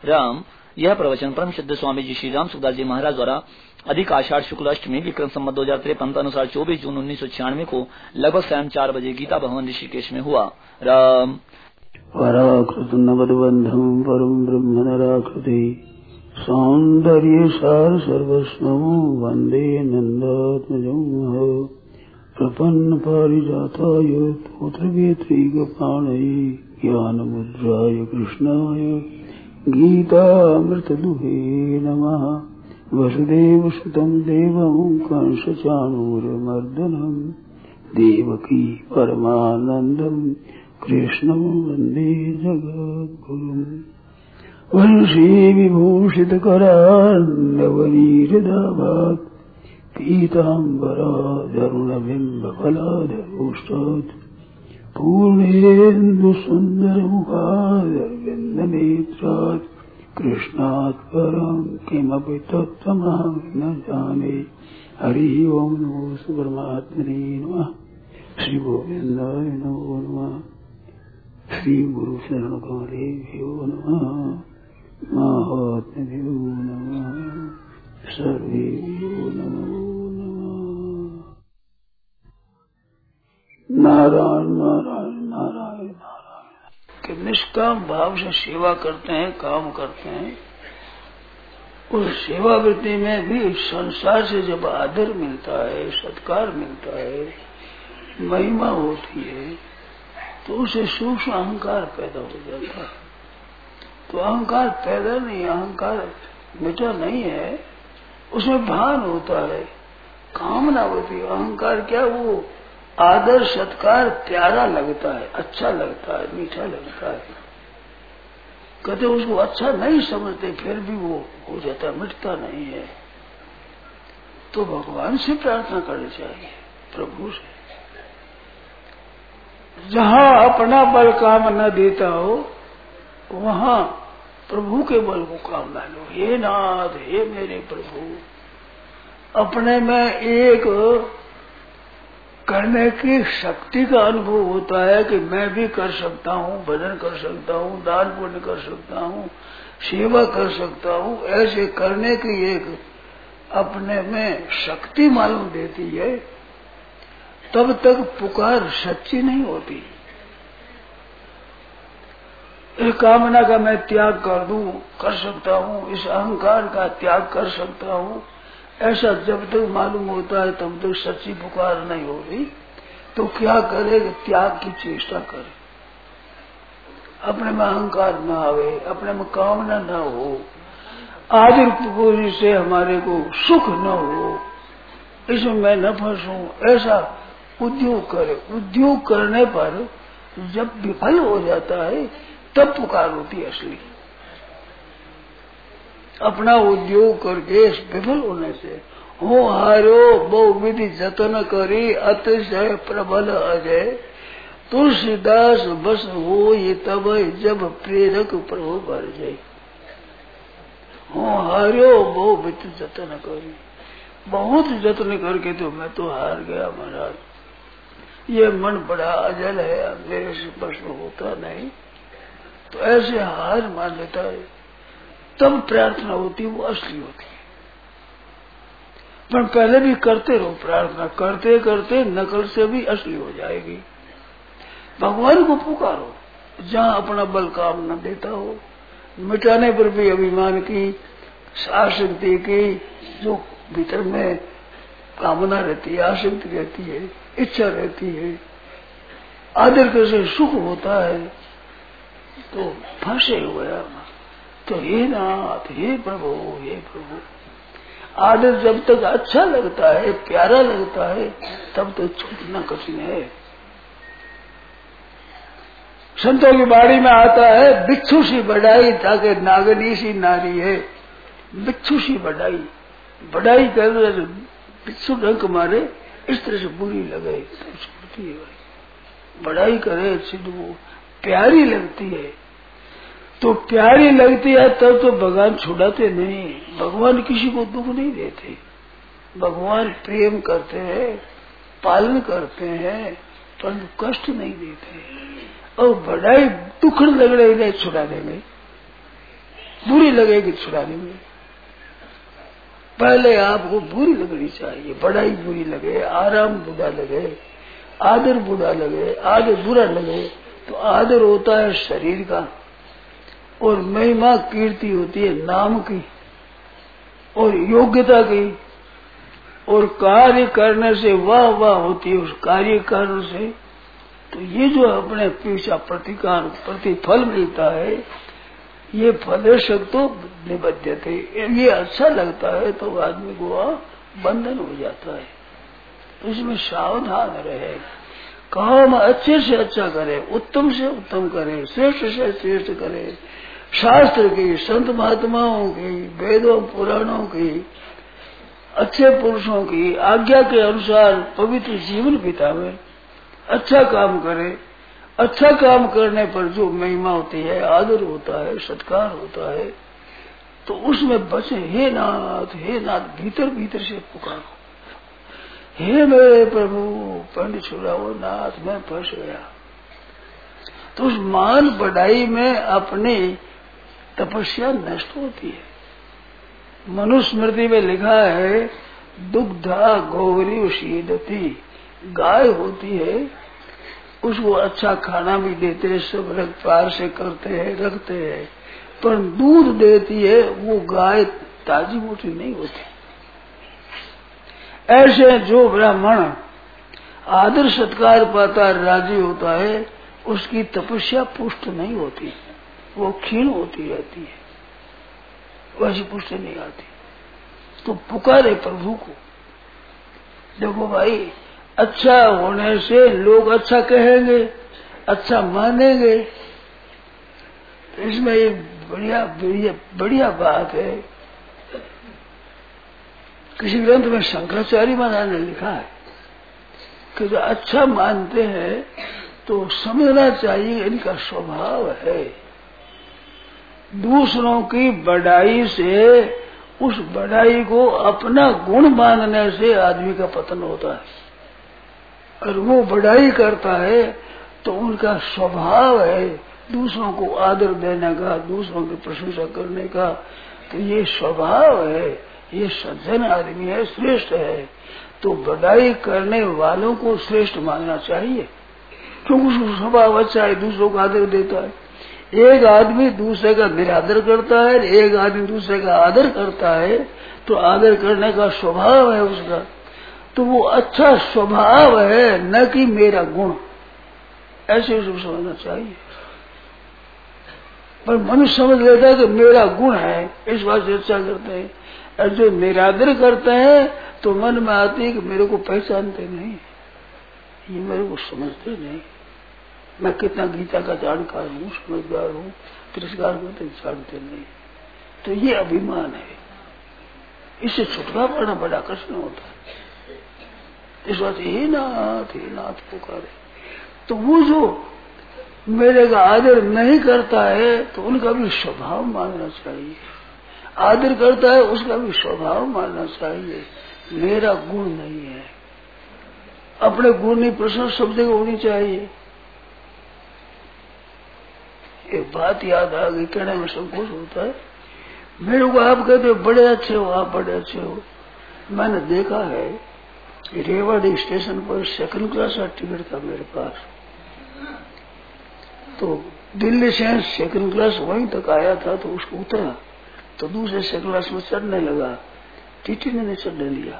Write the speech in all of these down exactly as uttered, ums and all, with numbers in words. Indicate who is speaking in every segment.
Speaker 1: राम। यह प्रवचन परम सिद्ध स्वामी जी श्री राम सुखदास जी महाराज द्वारा अधिक आषाढ़ शुक्ल अष्टमी विक्रम संवत दो हजार तिरपन अनुसार चौबीस जून उन्नीस सौ छियानवे को लगभग शाम चार बजे गीता भवन ऋषिकेश में हुआ। राम।
Speaker 2: पराकृत नवदबंधम परम ब्रह्म नराकृति सौंदर्य सार सर्वस्वं वंदे नंदात्मजं प्रपन्न पारिजाताय पुत्रवेत्रैकपाणये ज्ञानमुद्राय कृष्णाय गीतामृतदुहे नमः। वसुदेवसुतं देवं कंसचाणूरमर्दनं देवकी परमानन्दं कृष्णं वन्दे जगद्गुरुम्। वंशी विभूषितकरान्नवनीरदाभात् पीताम्बरादरुणबिम्बफलाधरोष्टात् पूर्णेन्दुसुन्दरमुखादरविन्दनेत्रात् कृष्णात् परं किमपि तत्त्वमहं न जाने। हरि ओम नमो परमात्मने नमः। श्री गोविंदाय नमो नमः। श्री गुरु शरण कमलेभ्यो नमः। महात्म्यो नमः। सर्वेभ्यो नमो नमः। नारायण नारायण नारायण नारायण। कि निष्काम भाव से सेवा करते हैं, काम करते हैं, उस सेवा वृत्ति में भी संसार से जब आदर मिलता है, सत्कार मिलता है, महिमा होती है, तो उसे सूक्ष्म अहंकार पैदा हो जाता है। तो अहंकार पैदा नहीं, अहंकार मिटा नहीं है, उसमें भान होता है, कामना होती है। अहंकार क्या, वो आदर सत्कार प्यारा लगता है, अच्छा लगता है, मीठा लगता है, कहते उसको अच्छा नहीं समझते, फिर भी वो हो जाता, मिटता नहीं है। तो भगवान से प्रार्थना करनी चाहिए, प्रभु से। जहाँ अपना बल काम न देता हो, वहाँ प्रभु के बल को काम ला लो। हे नाथ, हे मेरे प्रभु, अपने में एक करने की शक्ति का अनुभव होता है कि मैं भी कर सकता हूँ, भजन कर सकता हूँ, दान पुण्य कर सकता हूँ, सेवा कर सकता हूँ। ऐसे करने की एक अपने में शक्ति मालूम देती है, तब तक पुकार सच्ची नहीं होती। इस कामना का मैं त्याग कर दूं, कर सकता हूँ, इस अहंकार का त्याग कर सकता हूँ, ऐसा जब तक मालूम होता है तब तक सच्ची पुकार नहीं हो रही। तो क्या करे, त्याग की चेष्टा करे, अपने में अहंकार न आवे, अपने में कामना न हो, आदर पूरी से हमारे को सुख न हो, इसमें मैं न फंसूं, ऐसा उद्योग करे। उद्योग करने पर जब विफल हो जाता है तब पुकार होती है असली। अपना उद्योग करके विफल होने से हो हारो बहु विधि जतन करी अतिशय प्रबल अजय तुलसीदास बस हो ये तब जब प्रेरक प्रभु भर जाए। हो हारो बहु विधि जतन करी, बहुत जतन करके तो मैं तो हार गया महाराज, ये मन बड़ा अजल है, मेरे से प्रश्न होता नहीं। तो ऐसे हार मान लेता है, तब प्रार्थना होती, वो असली होती है। पर पहले भी करते रहो प्रार्थना, करते करते नकल से भी असली हो जाएगी। भगवान को पुकारो, जहाँ अपना बल काम न देता हो, मिटाने पर भी अभिमान की, आसक्ति की, जो भीतर में कामना रहती है, आसक्ति रहती है, इच्छा रहती है, आदर कैसे सुख होता है, तो फंसे हुए हम। तो हे नाथ, हे प्रभु, हे प्रभु, आदर जब तक अच्छा लगता है, प्यारा लगता है, तब तक छूटना कठिन है। संतों की बाड़ी में आता है, बिच्छू सी बढ़ाई ताकि नागनी सी नारी है। बिच्छू सी बढ़ाई, बढ़ाई कर बिच्छू डंक मारे, इस तरह से बुरी लगे तो छूटती है भाई। बढ़ाई करे सिद्ध वो प्यारी लगती है, तो प्यारी लगती है तब तो भगवान छुड़ाते नहीं। भगवान किसी को दुख नहीं देते, भगवान प्रेम करते हैं, पालन करते हैं, परंतु कष्ट नहीं देते। और बढ़ाई दुख लग रही नहीं छुड़ा देंगे, बुरी लगेगी छुड़ाने में। पहले आपको बुरी लगनी चाहिए, बड़ाई बुरी लगे, आराम बुरा लगे, आदर बुरा लगे, आदर बुरा लगे। तो आदर होता है शरीर का, और महिमा कीर्ति होती है नाम की और योग्यता की, और कार्य करने से वाह वाह होती है उस कार्य कारण से। तो ये जो अपने पीछा प्रतिकार प्रतिफल मिलता है, ये फलेशक तो निबद्ध थे, ये अच्छा लगता है तो आदमी को बंधन हो जाता है। तो इसमें सावधान रहे, काम अच्छे से अच्छा करे, उत्तम से उत्तम करे, श्रेष्ठ से श्रेष्ठ करे, शास्त्र की, संत महात्माओं की, वेदों पुराणों की, अच्छे पुरुषों की आज्ञा के अनुसार पवित्र जीवन बितावे, अच्छा काम करे। अच्छा काम करने पर जो महिमा होती है, आदर होता है, सत्कार होता है, तो उसमें बचे। हे नाथ, हे नाथ, भीतर भीतर से पुकारो, हे मेरे प्रभु पंडित छुड़ाओ नाथ, मैं फंस गया। तो उस मान बढ़ाई में अपनी तपस्या नष्ट होती है। मनुस्मृति में लिखा है, दुग्धा गौरी शीदती, गाय होती है, उसको अच्छा खाना भी देते हैं, सब रख प्यार से करते हैं, रखते हैं, पर दूध देती है वो गाय ताजी मोटी नहीं होती। ऐसे जो ब्राह्मण आदर सत्कार पाता राजी होता है, उसकी तपस्या पुष्ट नहीं होती, वो क्षीण होती रहती है, वैसी पुष्ट नहीं आती। तो पुकारे प्रभु को। देखो भाई, अच्छा होने से लोग अच्छा कहेंगे, अच्छा मानेंगे। तो इसमें एक बढ़िया बढ़िया बढ़िया बात है, किसी ग्रंथ में शंकराचार्य महाराज ने लिखा है कि जो अच्छा मानते हैं तो समझना चाहिए इनका स्वभाव है। दूसरों की बढ़ाई से, उस बढ़ाई को अपना गुण मानने से आदमी का पतन होता है। और वो बढ़ाई करता है तो उनका स्वभाव है दूसरों को आदर देने का, दूसरों की प्रशंसा करने का। तो ये स्वभाव है, ये सज्जन आदमी है, श्रेष्ठ है। तो बढ़ाई करने वालों को श्रेष्ठ मानना चाहिए, क्योंकि उसका स्वभाव अच्छा है, दूसरों को आदर देता है। एक आदमी दूसरे का निरादर करता है, एक आदमी दूसरे का आदर करता है, तो आदर करने का स्वभाव है उसका। तो वो अच्छा स्वभाव है, न कि मेरा गुण, ऐसे उसको समझना चाहिए। पर मनुष्य समझ लेता है कि मेरा गुण है, इस बात से अच्छा करते हैं। और जो निरादर करते हैं तो मन में आती है कि मेरे को पहचानते नहीं, ये मेरे को समझते नहीं, मैं कितना गीता का जानकार हूँ, समझदार हूँ, तिरस्कार करते जानते नहीं। तो ये अभिमान है, इससे छुटकारा पाना बड़ा कष्ट होता है। इस बात हे नाथ, हे नाथ पुकारे। तो वो जो मेरे का आदर नहीं करता है तो उनका भी स्वभाव मानना चाहिए, आदर करता है उसका भी स्वभाव मानना चाहिए। मेरा गुण नहीं है, अपने गुण की प्रशंसा सब जगह होनी चाहिए। एक बात याद आ गई, कहने में संकोच होता है। मेरे को आप कहते हो बड़े अच्छे हो, आप बड़े अच्छे हो। मैंने देखा है रेवाड़ी स्टेशन पर सेकंड क्लास का टिकट था मेरे पास, तो दिल्ली से सेकंड क्लास वहीं तक आया था, तो उसको उतरा तो दूसरे सेकंड क्लास में चढ़ने लगा, टीटी ने नहीं चढ़ने लिया।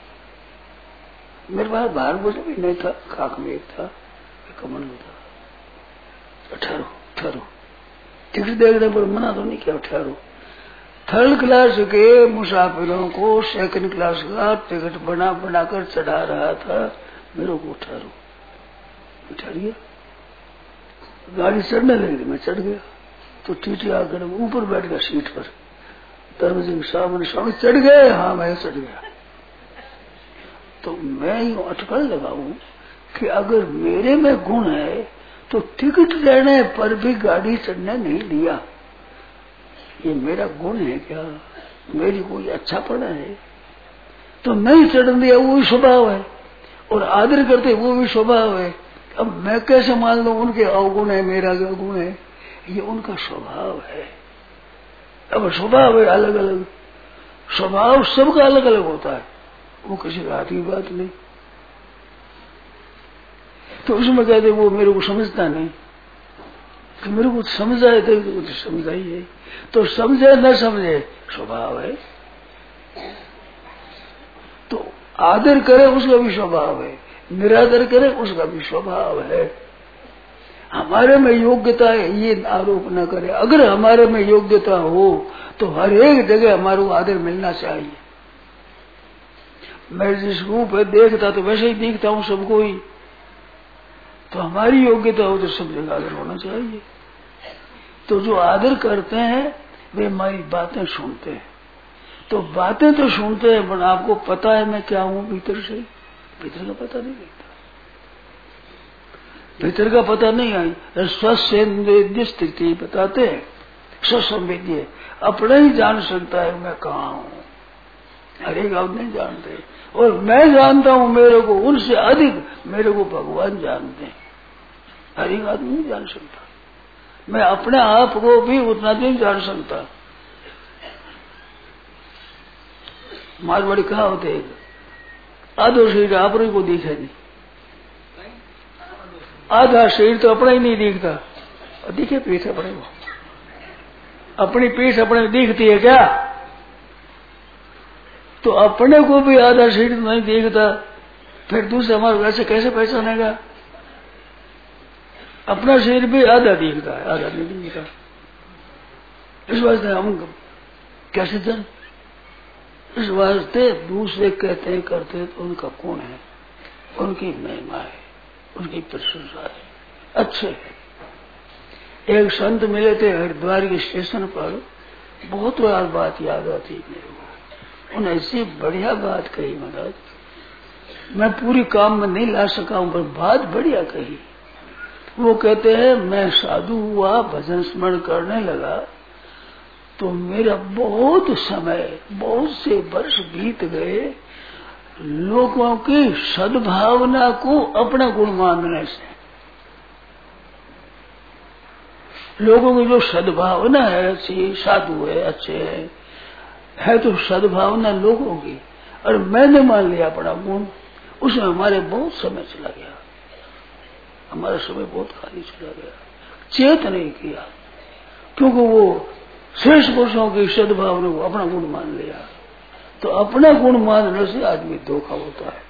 Speaker 2: मेरे पास बाहर बोझ भी नहीं था, खाक में एक था, कमल में था। ठहरो ठहरो, टिकट देखने पर मना तो नहीं किया, ठहरो। थर्ड क्लास के मुसाफिरों को सेकंड क्लास का टिकट बना बनाकर चढ़ा रहा था, मेरे को ठहरो, ठहर गया। गाड़ी चढ़ने लगी, मैं चढ़ गया तो टीटी आकर ऊपर बैठ गया सीट पर। धर्म सिंह सामने स्वामी चढ़ गए, हाँ मैं चढ़ गया। तो मैं यूं अटकल लगाऊं कि अगर मेरे में गुण है तो टिकट लेने पर भी गाड़ी चढ़ने नहीं दिया, ये मेरा गुण है क्या, मेरी कोई अच्छा पड़ा है? तो नहीं चढ़ने दिया, वो भी स्वभाव है, और आदर करते वो भी स्वभाव है। अब मैं कैसे मान लूं उनके अवगुण है, मेरा गुण है? ये उनका स्वभाव है। अब स्वभाव है अलग अलग, स्वभाव सबका अलग अलग होता है, वो किसी हाथ की बात नहीं। तो उसमें कहते वो मेरे को समझता नहीं, तो मेरे को समझाए थे तो कुछ समझाइए, तो समझे न समझे स्वभाव है। तो आदर करे उसका भी स्वभाव है, निरादर करे उसका भी स्वभाव है। हमारे में योग्यता है ये आरोप न करे, अगर हमारे में योग्यता हो तो हर एक जगह हमारे को आदर मिलना चाहिए। मैं जिस रूप है देखता तो वैसे ही देखता हूँ सबको ही, तो हमारी योग्यता हो तो सब जगह आदर होना चाहिए। तो जो आदर करते हैं वे हमारी बातें सुनते हैं, तो बातें तो सुनते हैं पर आपको पता है मैं क्या हूँ भीतर से, भीतर का पता नहीं लगता, भीतर का पता नहीं आई। स्वसंवेद्य स्थिति बताते हैं, स्वसंवेद्य अपना ही जान सकता है मैं कहाँ हूँ, हर एक आप नहीं जानते, और मैं जानता हूँ मेरे को, उनसे अधिक मेरे को भगवान जानते हैं, हर एक आदमी नहीं जान सकता। मैं अपने आप को भी उतना नहीं जान सकता। मारवाड़ी कहा होते आधो शरीर आपरे को दिखे नहीं, आधा शरीर तो अपना ही नहीं दिखता, दिखे पीठ अपने को, अपनी पीठ अपने दिखती है क्या? तो अपने को भी आधा शरीर नहीं दिखता, फिर दूसरे हमारे वैसे कैसे पहचानेगा? अपना शरीर भी आधा दिखता है, आधा नहीं दिखता। इस वास्ते हम कैसे जान? इस वास्ते दूसरे कहते हैं करते हैं तो उनका गुण है, उनकी महिमा है, उनकी प्रशंसा है, अच्छे है। एक संत मिले थे हरिद्वार के स्टेशन पर, बहुत बार बात याद आती मेरे को, उन्हें ऐसी बढ़िया बात कही महाराज, मैं पूरी काम में नहीं ला सका हूं पर बात बढ़िया कही। वो कहते हैं मैं साधु हुआ, भजन स्मरण करने लगा, तो मेरा बहुत समय, बहुत से वर्ष बीत गए लोगों की सद्भावना को अपना गुण मानने से। लोगों की जो सद्भावना है अच्छी, साधु है, अच्छे है, है तो सद्भावना लोगों की, और मैंने मान लिया अपना गुण, उसमें हमारे बहुत समय चला गया, हमारा समय बहुत खाली चला गया, चेत नहीं किया, क्योंकि वो शेष पुरुषों की सद्भावना को अपना गुण मान लिया। तो अपना गुण मानने से आदमी धोखा होता है।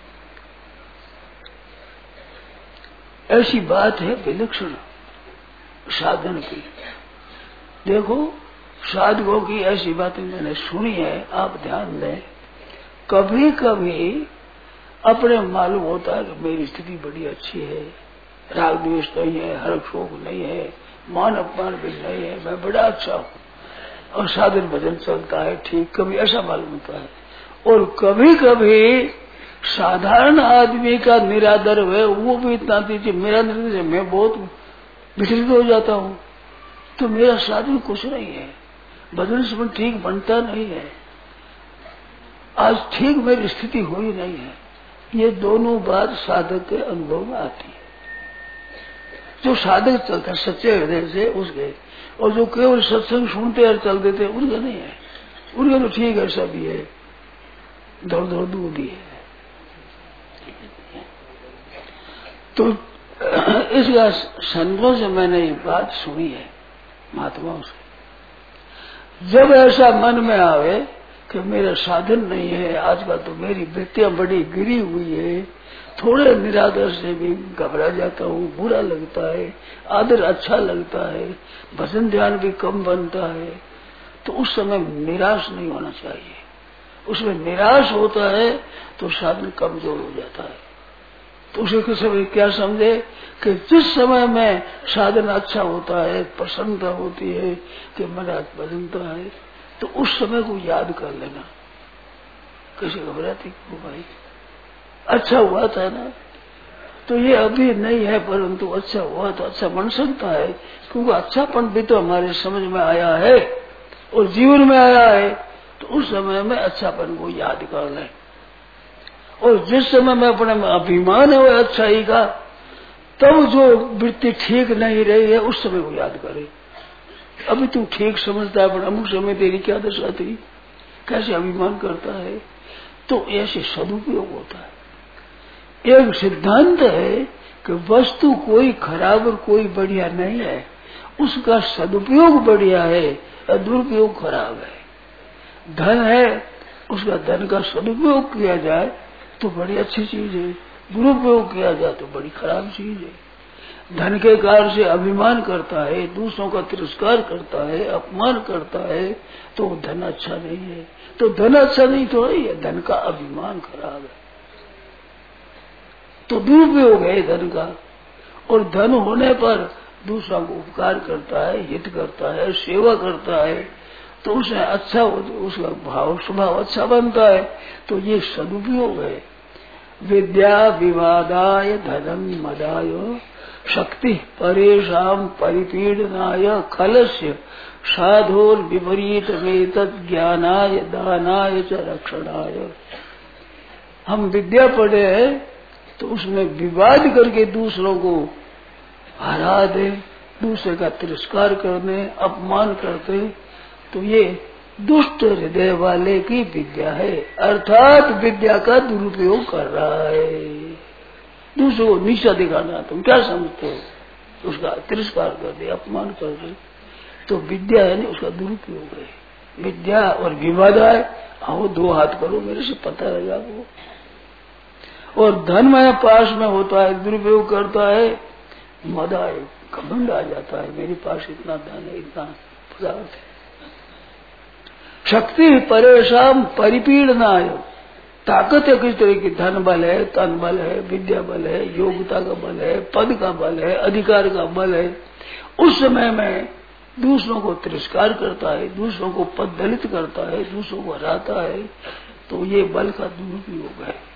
Speaker 2: ऐसी बात है विलक्षण साधन की। देखो साधकों की ऐसी बातें मैंने सुनी है, आप ध्यान दें। कभी कभी अपने मालूम होता है कि मेरी स्थिति बड़ी अच्छी है, राग द्वेष नहीं है, हर्ष शोक नहीं है, मान अपमान भी नहीं है, मैं बड़ा अच्छा हूँ, और साधन भजन चलता है ठीक, कभी ऐसा मालूम होता है। और कभी कभी साधारण आदमी का निरादर है, वो भी इतना दीजिए मेरा निर्देश, मैं बहुत विचलित हो जाता हूँ, तो मेरा साधन कुछ नहीं है, भजन स्मरण ठीक बनता नहीं है, आज ठीक मेरी स्थिति हुई नहीं है। ये दोनों बात साधक के अनुभव में आती है। जो साधक चलता है सच्चे हृदय से उसके, और जो केवल सत्संग सुनते और चल देते उनका नहीं है, उनका तो ठीक है, सब ही है, दौड़ दौड़ दूध ही है। तो इसका संतों से मैंने ये बात सुनी है, महात्माओं से। जब ऐसा मन में आवे कि मेरा साधन नहीं है, आजकल तो मेरी वृत्तियां बड़ी गिरी हुई है, थोड़े निरादर से भी घबरा जाता हूँ, बुरा लगता है, आदर अच्छा लगता है, भजन ध्यान भी कम बनता है, तो उस समय निराश नहीं होना चाहिए। उसमें निराश होता है तो साधन कमजोर हो जाता है। तो उसे किस समय क्या समझे कि जिस समय में साधन अच्छा होता है, प्रसन्नता होती है कि मेरा भजनता है, तो उस समय को याद कर लेना। कैसे घबराती क्यों भाई, अच्छा हुआ था ना, तो ये अभी नहीं है, परंतु अच्छा हुआ तो अच्छा बन सकता है, क्योंकि अच्छापन भी तो हमारे समझ में आया है और जीवन में आया है, तो उस समय में अच्छापन को याद कर लें। और जिस समय में अपने में अभिमान है वो अच्छाई का, तब जो वृत्ति ठीक नहीं रही है उस समय को याद करें। अभी तू ठीक समझता है, पर अमुक समय तेरी क्या दशा थी, कैसे अभिमान करता है। तो ऐसे सदुपयोग होता है। एक सिद्धांत है कि वस्तु कोई खराब और कोई बढ़िया नहीं है, उसका सदुपयोग बढ़िया है और दुरुपयोग खराब है। धन है, उसका धन का सदुपयोग किया जाए तो बड़ी अच्छी चीज है, दुरुपयोग किया जाए तो बड़ी खराब चीज है। धन के कारण से अभिमान करता है, दूसरों का तिरस्कार करता है, अपमान करता है, तो धन अच्छा नहीं है। तो धन अच्छा नहीं तो है, धन का अभिमान खराब है, तो दुरुपयोग है धन का। और धन होने पर दूसरा को उपकार करता है, हित करता है, सेवा करता है, तो उसमें अच्छा, उसका भाव स्वभाव अच्छा बनता है। तो ये सदुपयोग है। विद्या विवादाय धनम मदाय शक्ति परेशान परिपीडनाय खलस्य साधोर विपरीत वेतद ज्ञानाय दानाय च रक्षणाय। हम विद्या पढ़े हैं तो उसमें विवाद करके दूसरों को हरा दे, दूसरे का तिरस्कार करने, अपमान करते, तो ये दुष्ट हृदय वाले की विद्या है, अर्थात विद्या का दुरुपयोग कर रहा है। दूसरों को नीचा दिखाना, तुम क्या समझते हो, उसका तिरस्कार कर दे, अपमान कर दे, तो विद्या है नहीं, उसका दुरुपयोग है। विद्या और विवाद आए, आओ दो हाथ करो, मेरे से पता रहेगा वो। और धन में पास में होता है, दुरुपयोग करता है, मदा है, घमंड आ जाता है, मेरे पास इतना धन है, इतना पदार्थ है। शक्ति परेशान परिपीड़नाय, ताकत है किस तरह की, धन बल है, तन बल है, विद्या बल है, योग्यता का बल है, पद का बल है, अधिकार का बल है। उस समय में दूसरों को तिरस्कार करता है, दूसरों को पद दलित करता है, दूसरों को हराता है, तो ये बल का दुरुपयोग है।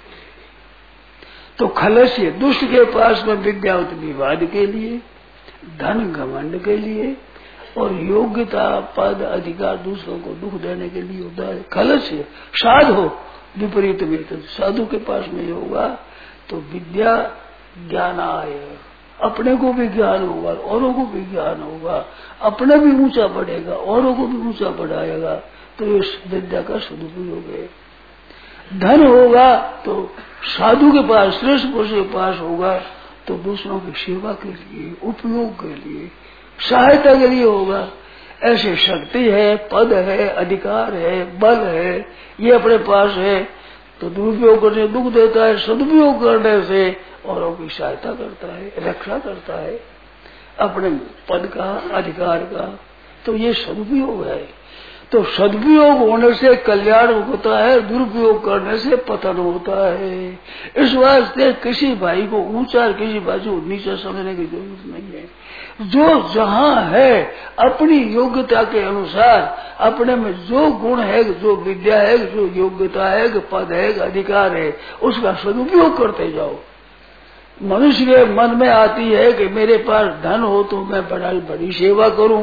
Speaker 2: तो खलस्य, दुष्ट के पास में विद्या विवाद के लिए, धन घमंड के लिए, और योग्यता पद अधिकार दूसरों को दुख देने के लिए होता है। खलस्य साधु विपरीत वेतन, साधु के पास में होगा तो विद्या ज्ञान आय, अपने को भी ज्ञान होगा, औरों को भी ज्ञान होगा, अपने भी ऊंचा बढ़ेगा, औरों को भी ऊंचा बढ़ाएगा, तो ये विद्या का सदुपयोग है। धन होगा तो साधु के पास, श्रेष्ठ पुरुष के पास होगा तो दूसरों की सेवा के लिए, उपयोग के लिए, सहायता के लिए होगा। ऐसे शक्ति है, पद है, अधिकार है, बल है, ये अपने पास है, तो दुरुपयोग करने दुख देता है, सदुपयोग करने से औरों की सहायता करता है, रक्षा करता है अपने पद का, अधिकार का, तो ये सदुपयोग है। तो सदुपयोग होने से कल्याण होता है, दुरुपयोग करने से पतन होता है। इस वास्ते किसी भाई को ऊंचा, किसी भाई को नीचा समझने की जरूरत नहीं है। जो जहां है अपनी योग्यता के अनुसार, अपने में जो गुण है, जो विद्या है, जो योग्यता है, पद है, अधिकार है, उसका सदुपयोग करते जाओ। मनुष्य के मन में आती है कि मेरे पास धन हो तो मैं बड़ा बड़ी सेवा करूं,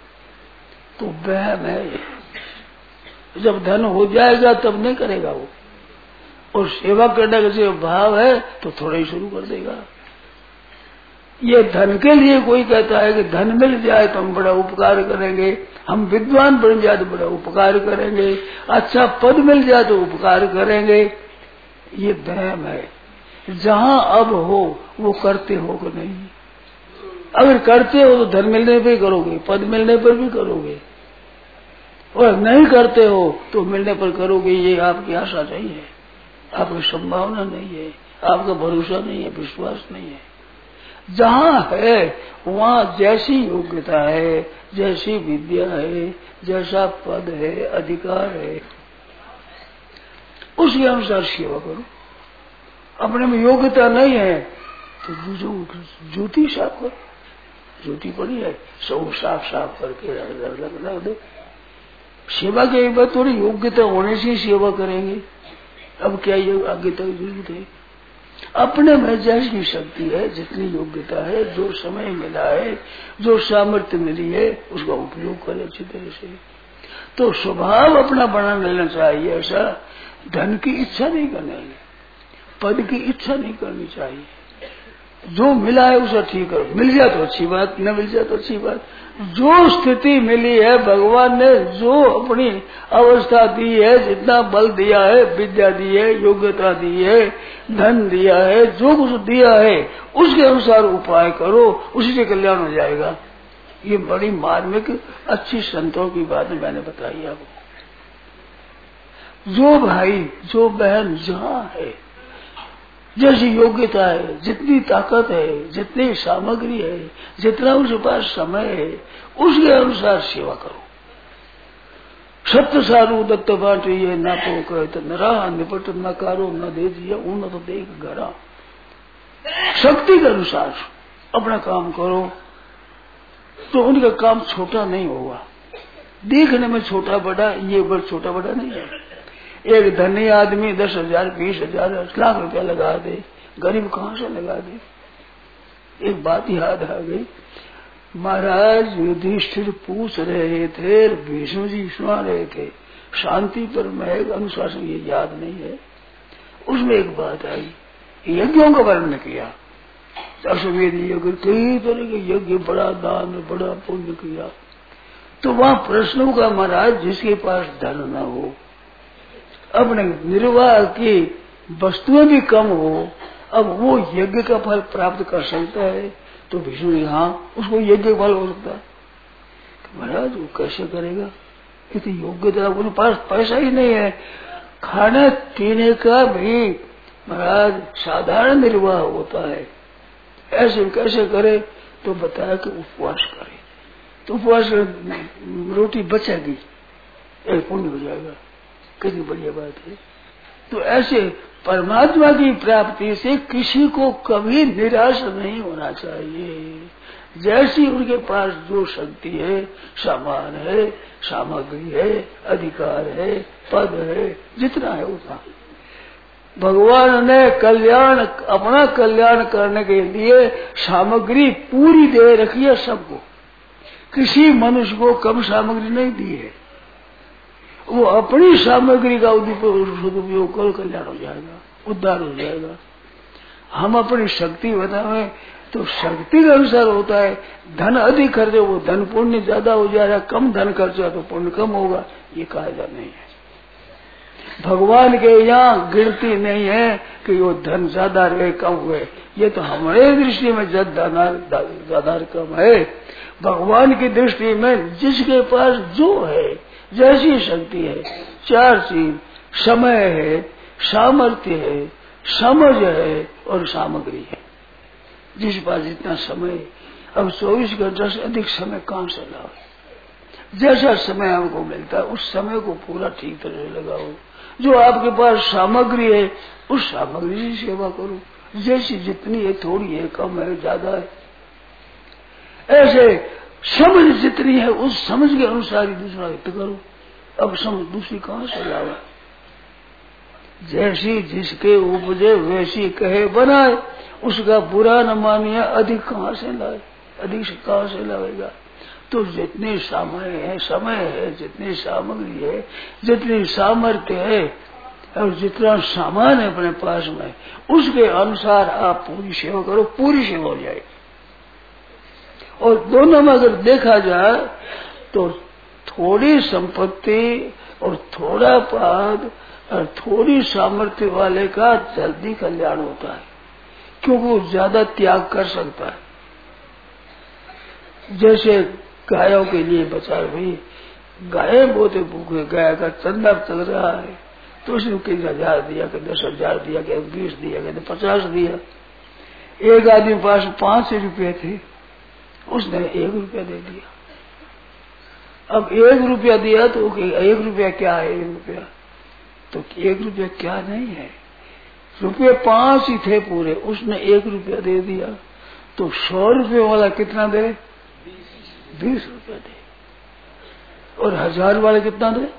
Speaker 2: तो वहम है। जब धन हो जाएगा तब नहीं करेगा वो, और सेवा करने का जो भाव है तो थोड़ा ही शुरू कर देगा। ये धन के लिए कोई कहता है कि धन मिल जाए तो हम बड़ा उपकार करेंगे, हम विद्वान बन जाए तो बड़ा उपकार करेंगे, अच्छा पद मिल जाए तो उपकार करेंगे, ये वहम है। जहां अब हो वो करते हो कि नहीं, अगर करते हो तो धन मिलने पर करोगे, पद मिलने पर भी करोगे, और नहीं करते हो तो मिलने पर करोगे, ये आपकी आशा नहीं है, आपकी संभावना नहीं है, आपका भरोसा नहीं है, विश्वास नहीं है। जहां है वहां जैसी योग्यता है, जैसी विद्या है, जैसा पद है, अधिकार है, उसके अनुसार सेवा करो। अपने में योग्यता नहीं है तो जो ज्योति साफ करो, ज्योति पड़ी है सब साफ साफ करके रख दो। सेवा के बाद थोड़ी योग्यता होने से सेवा करेंगे, अब क्या ये आगे तक जरूरत है। अपने में जैसी शक्ति है, जितनी योग्यता है, जो समय मिला है, जो सामर्थ्य मिली है, उसका उपयोग करें अच्छी तरह से। तो स्वभाव अपना बना लेना चाहिए, ऐसा धन की इच्छा नहीं करनी, पद की इच्छा नहीं करनी चाहिए, जो मिला है उसे ठीक करो, मिल जाए तो अच्छी बात, न मिल जाए तो अच्छी बात। जो स्थिति मिली है भगवान ने जो अपनी अवस्था दी है, जितना बल दिया है, विद्या दी है, योग्यता दी है, धन दिया है, जो कुछ दिया है उसके अनुसार उपाय करो, उसी से कल्याण हो जाएगा। ये बड़ी मार्मिक अच्छी संतों की बात मैंने बताई आपको। जो भाई जो बहन जहाँ है, जैसी योग्यता है, जितनी ताकत है, जितनी सामग्री है, जितना उसके पास समय है, उसके अनुसार सेवा करो। सत्य सारू दत्त बांटे ये न तो कहे तो नरा निपट न कारो न दे दिया ऊन तो देख घरा। शक्ति के अनुसार अपना काम करो तो उनका काम छोटा नहीं होगा। देखने में छोटा बड़ा ये बड़ा छोटा बड़ा नहीं है। एक धनी आदमी दस हजार बीस हजार लाख रुपया लगा दे, गरीब कहाँ से लगा दे। एक बात याद आ गई, महाराज युधिष्ठिर पूछ रहे थे, भीष्म जी सुना रहे थे, शांति पर महग अनुशासन ये याद नहीं है। उसमें एक बात आई, यज्ञों का वर्णन किया, अश्वमेध यज्ञ, कई तरह के यज्ञ, बड़ा दान बड़ा पुण्य किया। तो वहां प्रश्नों का महाराज जिसके पास धन न हो, अपने निर्वाह की वस्तुएं भी कम हो, अब वो यज्ञ का फल प्राप्त कर सकता है। तो विष्णु हाँ उसको यज्ञ का फल हो सकता है। महाराज वो कैसे करेगा, इतनी योग्यता उनके पास पैसा ही नहीं है, खाने पीने का भी महाराज साधारण निर्वाह होता है, ऐसे कैसे करे। तो बताया कि उपवास करे, तो उपवास रोटी बचेगी, एक पुण्य हो जाएगा। कितनी बढ़िया बात है। तो ऐसे परमात्मा की प्राप्ति से किसी को कभी निराश नहीं होना चाहिए। जैसी उनके पास जो शक्ति है, सामान है, सामग्री है, अधिकार है, पद है, जितना है उतना भगवान ने कल्याण अपना कल्याण करने के लिए सामग्री पूरी दे रखी है सबको। किसी मनुष्य को कम सामग्री नहीं दी है। वो अपनी सामग्री का सदुपयोग कर कल्याण हो जाएगा, उद्धार हो जाएगा। हम अपनी शक्ति बताएं तो शक्ति के अनुसार होता है। धन अधिक खर्चे वो धन पुण्य ज्यादा हो जाएगा, कम धन खर्चा तो पुण्य कम होगा, ये कायदा नहीं है। भगवान के यहाँ गिनती नहीं है कि वो धन ज्यादा रहे कम हुए, ये तो हमारे दृष्टि में ज्यादा कम है। भगवान की दृष्टि में जिसके पास जो है, जैसी शक्ति है, चार चीज, समय है, सामर्थ्य है, समझ है और सामग्री है। जिस पास जितना समय, अब चौबीस घंटा से अधिक समय कहाँ से लाओ। जैसा समय आपको मिलता है उस समय को पूरा ठीक तरह से लगाओ। जो आपके पास सामग्री है उस सामग्री से सेवा करो, जैसी जितनी है, थोड़ी है, कम है, ज्यादा है, ऐसे समझ जितनी है उस समझ के अनुसार ही दूसरा व्यक्त करो। अब समझ दूसरी कहाँ से लावा। जैसी जिसके उपजे वैसी कहे बनाए, उसका बुरा न मानिए अधिक कहाँ से लाए, अधिक से कहाँ से लाएगा। तो जितने समय है, समय है, जितनी सामग्री है, जितनी सामर्थ्य है और जितना सामान है अपने पास में, उसके अनुसार आप पूरी सेवा करो, पूरी सेवा हो जाएगी। और दोनों में अगर देखा जाए तो थोड़ी संपत्ति और थोड़ा पद और थोड़ी सामर्थ्य वाले का जल्दी कल्याण होता है, क्योंकि वो ज्यादा त्याग कर सकता है। जैसे गायों के लिए बचा भाई, गायें बहुत भूखे, गाय का चंदा चल रहा है तो उसने कई हजार दिया, कहीं दस हजार दिया, कहीं बीस दिया, कहीं पचास दिया। एक आदमी पास पांच रुपये थे, उसने एक रुपया दे दिया। अब एक रुपया दिया तो एक रुपया क्या है, एक रुपया तो एक रुपया क्या नहीं है, रुपये पांच ही थे पूरे, उसने एक रुपया दे दिया। तो सौ रुपये वाला कितना दे, बीस रुपया दे, और हजार वाला कितना दे,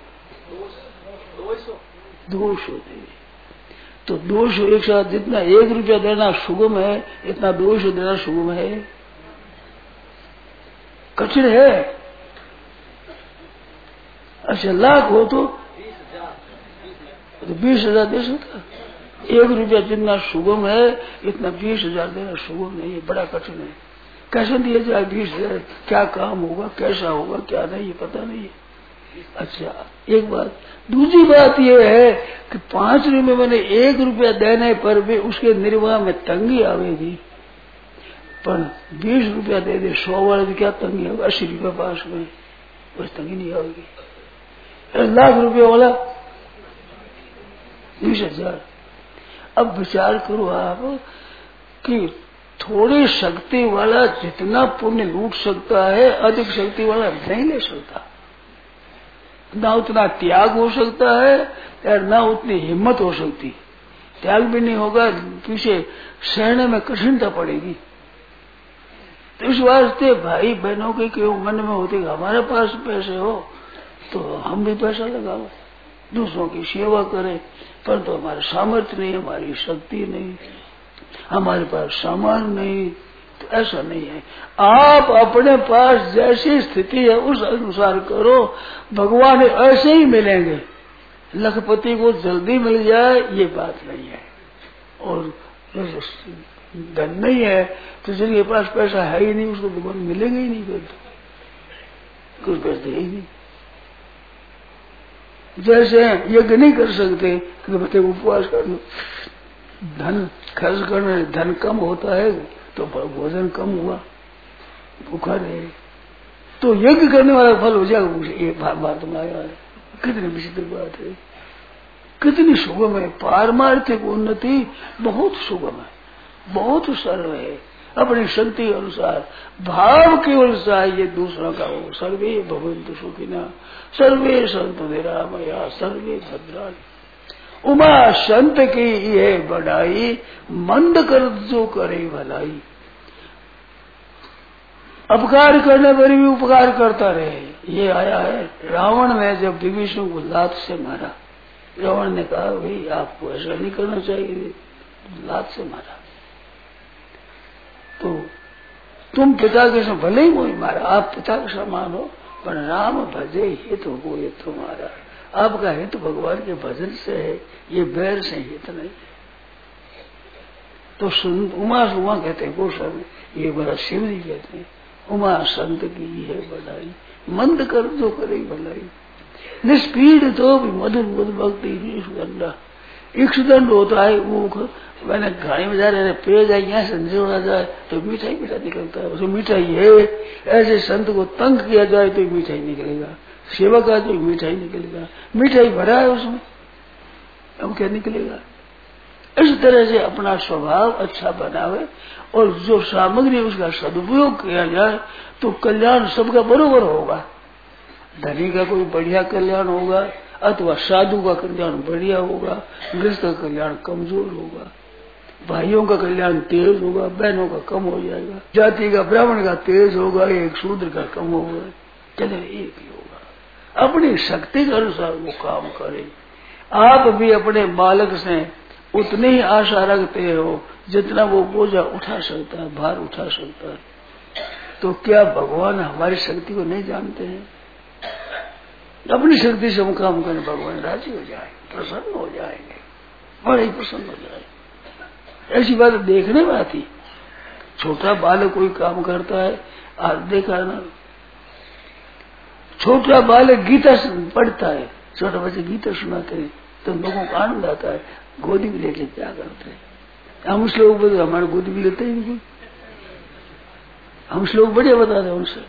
Speaker 2: दो सौ दे। तो दो सौ एक साथ जितना एक रुपया देना सुगम है, इतना दो सौ देना सुगम है, कठिन है। अच्छा लाख हो तो बीस हजार दे सकता, एक रुपया जितना सुगम है इतना बीस हजार देना सुगम नहीं है, बड़ा कठिन है। कैसे दिया जाए बीस हजार? क्या काम होगा, कैसा होगा, क्या नहीं, ये पता नहीं है। अच्छा, एक बात। दूसरी बात यह है कि पांच रुपये मैंने एक रुपया देने पर भी उसके निर्वाह में तंगी आवेगी, पर बीस रुपया दे दे सौ वाले की क्या तंगी होगी? अस्सी रुपया पास में बस तंगी नहीं आवेगी। लाख रुपया वाला बीस हजार। अब विचार करो आप कि थोड़ी शक्ति वाला जितना पुण्य लूट सकता है, अधिक शक्ति वाला नहीं ले सकता। ना उतना त्याग हो सकता है और ना उतनी हिम्मत हो सकती। त्याग भी नहीं होगा, पीछे सहने में कठिनता पड़ेगी। तो इस वास्ते भाई बहनों के क्यों मन में होते हमारे पास पैसे हो तो हम भी पैसा लगाओ, दूसरों की सेवा करें, परंतु तो हमारा सामर्थ्य नहीं, हमारी शक्ति नहीं, हमारे पास सामान नहीं, तो ऐसा नहीं है। आप अपने पास जैसी स्थिति है उस अनुसार करो, भगवान ऐसे ही मिलेंगे। लखपति को जल्दी मिल जाए ये बात नहीं है, और धन नहीं है तो जिनके पास पैसा है ही नहीं उसको भगवान मिलेंगे ही नहीं, फिर कुछ पैसे ही नहीं। जैसे यज्ञ नहीं कर सकते कि बच्चे उपवास कर लो, धन खर्च करने धन कम होता है तो भोजन कम हुआ, भूखा रहे तो यज्ञ करने वाला फल हो जाएगा। ये बात आया, कितनी विचित्र बात है, कितनी सुगम है। पारमार्थिक उन्नति बहुत सुगम है, बहुत सरल है। अपनी शक्ति अनुसार भाव केवल चाहिए दूसरों का हो। सर्वे भवन्तु सुखिनः सर्वे सन्तु निरामया सर्वे भद्राणि। उमा संत की ये बढ़ाई, मंद कर जो करे भलाई। अपकार करने पर भी उपकार करता रहे, ये आया है। रावण ने जब विभीषण को लात से मारा, रावण ने कहा भाई आपको ऐसा नहीं करना चाहिए, लात से मारा तो तुम पिता के से भले ही वही मारा, आप पिता के समान हो, पर राम भजे हित हो ये तुम्हारा। आपका हित भगवान के भजन से है, ये बैर से हित नहीं। तो उमा उमा कहते हैं गोस्वामी, ये बड़ा शिव जी कहते हैं उमा संत की है बढ़ाई, मंद कर जो करे भलाई। निष्पीड़ तो भी मधुर मधुर भक्ति इक्षुदंड होता है वो। मैंने घाणी में जा रहे पेड़ जाए यहाँ से जोड़ा जाए तो मिठाई मीठा निकलता है, उसमें मिठाई है। ऐसे संत को तंग किया जाए तो मिठाई निकलेगा, सेवा का तो मिठाई निकलेगा, मिठाई भरा है उसमें, अब क्या निकलेगा। इस तरह से अपना स्वभाव अच्छा बनावे और जो सामग्री उसका सदुपयोग किया जाए तो कल्याण सबका बरोबर होगा। धनी का कोई बढ़िया कल्याण होगा अथवा साधु का कल्याण बढ़िया होगा, गृहस्थ का कल्याण कमजोर होगा, भाइयों का कल्याण तेज होगा, बहनों का कम हो जाएगा, जाति का ब्राह्मण का तेज होगा, एक शूद्र का कम होगा, चले एक ही होगा। अपनी शक्ति के अनुसार वो काम करे। आप भी अपने बालक से उतनी ही आशा रखते हो जितना वो बोझा उठा सकता है, भार उठा सकता है, तो क्या भगवान हमारी शक्ति को नहीं जानते हैं? अपनी शक्ति से हम काम करें, भगवान राजी हो जाए, प्रसन्न हो जाएंगे, बड़े ही प्रसन्न हो जाएंगे। ऐसी बात देखने में आती। छोटा बालक कोई काम करता है, आज देखा ना, छोटा बालक गीता पढ़ता है, छोटा बच्चे गीता सुनाते हैं तो लोगों को आनंद आता है, गोदी में लेके क्या करते हैं। हम उस लोग बोलते हमारे गोदी में लेते ही नहीं, हम लोग बढ़िया बताते हैं उनसे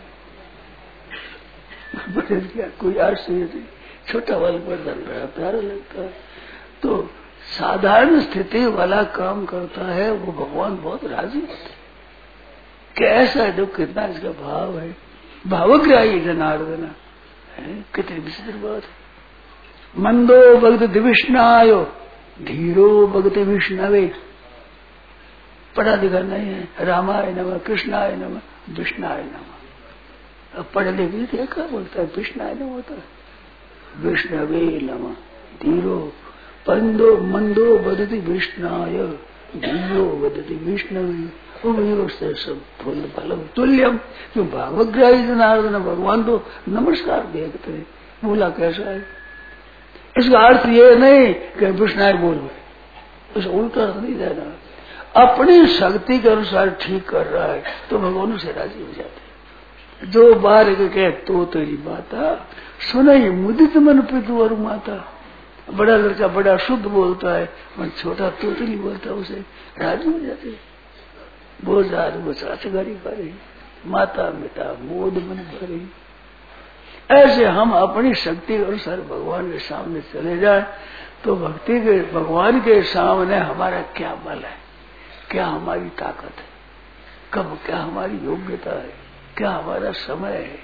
Speaker 2: बड़े क्या कोई आश्चर्य नहीं, छोटा वाला बड़ा प्यारा लगता है। तो साधारण स्थिति वाला काम करता है वो भगवान बहुत राजी होते हैं। कैसा दुख, कितना इसका भाव है, भावग्राही जनार्दन है, कितनी विचित्र बात है। मंदो भगत विष्णायो धीरो भगत विष्णवे। पढ़ा लिखा नहीं है, रामाय नमः, कृष्णाय नमः, विष्णाय नमः। अब पढ़े लिखे थे क्या बोलता है, विष्णाय नमः होता है, विष्णवे नमः। धीरो पंदो मंदो बदति विष्णाय, धीरो बदति विष्णवे। सब फल तुल्यम। क्यों भावग्राही जनार्दन, भगवान तो नमस्कार देखते हैं, बोला कैसा है। इसका अर्थ ये नहीं कि विष्णाय बोल, उसे उल्टा नहीं देना। अपनी शक्ति के अनुसार ठीक कर रहा है तो भगवान से राजी हो जाते। जो बार के तो तेरी माता सुनाई मुदित मन पितु और माता। बड़ा लड़का बड़ा शुद्ध बोलता है, मन छोटा तो नहीं बोलता, उसे राजी हो जाते। बोझार वो साचगारी करे, माता पिता मोद मन भरे। ऐसे हम अपनी शक्ति के अनुसार भगवान के सामने चले जाए तो भक्ति के भगवान के सामने हमारा क्या बल है, क्या हमारी ताकत है, कब क्या हमारी योग्यता है, क्या हमारा समय है।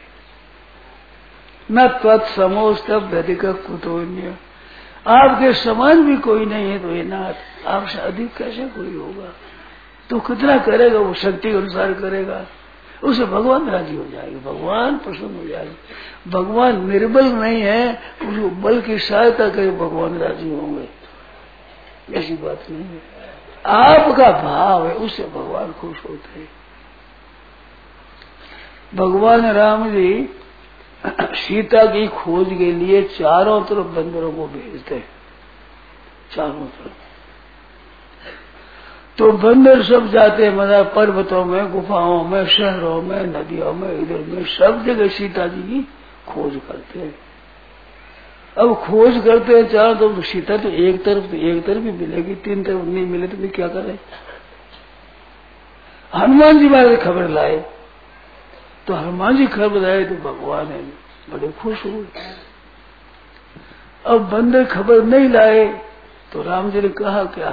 Speaker 2: न तत्समोस्तव अधिक कुतोन्य, आपके समान भी कोई नहीं है तो ये नाथ आपसे अधिक कैसे कोई होगा। तो कितना करेगा वो शक्ति के अनुसार करेगा, उसे भगवान राजी हो जाएंगे, भगवान प्रसन्न हो जाएंगे। भगवान निर्बल नहीं है, उसको बल की सहायता करे भगवान राजी होंगे, ऐसी बात नहीं है। आपका भाव है उससे भगवान खुश होते हैं। भगवान राम जी सीता की खोज के लिए चारों तरफ बंदरों को भेजते हैं, चारों तरफ। तो बंदर सब जाते हैं, मतलब पर्वतों में, गुफाओं में, शहरों में, नदियों में, इधर में, सब जगह सीता जी की खोज करते हैं। अब खोज करते हैं चारों तरफ, तो सीता तो एक तरफ तो एक तरफ ही मिलेगी, तीन तरफ नहीं मिले तो भी क्या करें। हनुमान जी महाराज खबर लाए, तो हनुमान जी खबर लाए तो भगवान है बड़े खुश हुए। अब बंदर खबर नहीं लाए तो राम जी ने कहा क्या,